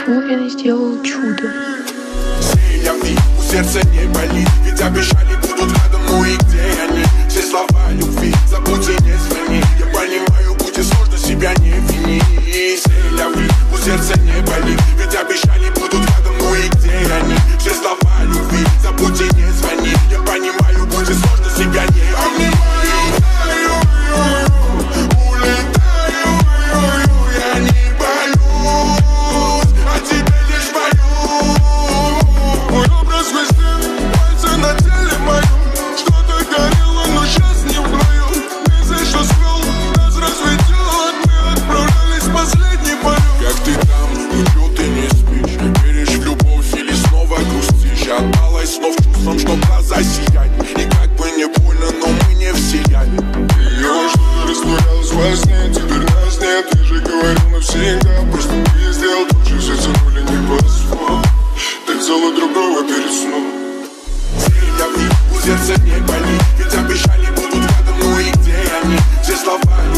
Уверен, сделал чудо. У сердца не болит, ведь обещали будут рядом, ну и где они? Все слова любви, забудь и не звони. Я понимаю, будет сложно, себя не вини. У сердца не болит, ведь обещали будут рядом, ну и где они? Все слова любви, забудь и не звони. Я понимаю, будет сложно, себя не вини. Что глаза сияют, и как бы не больно, но мы не всияли. Ее что-то растворялось во сне, теперь нас нет. Ты же говорил навсегда, просто ты сделал то, что сердце боли не позволил. Ты взяла другого перед сном. У сердца не болит, ведь обещали будут рядом, ну и где они? Все слова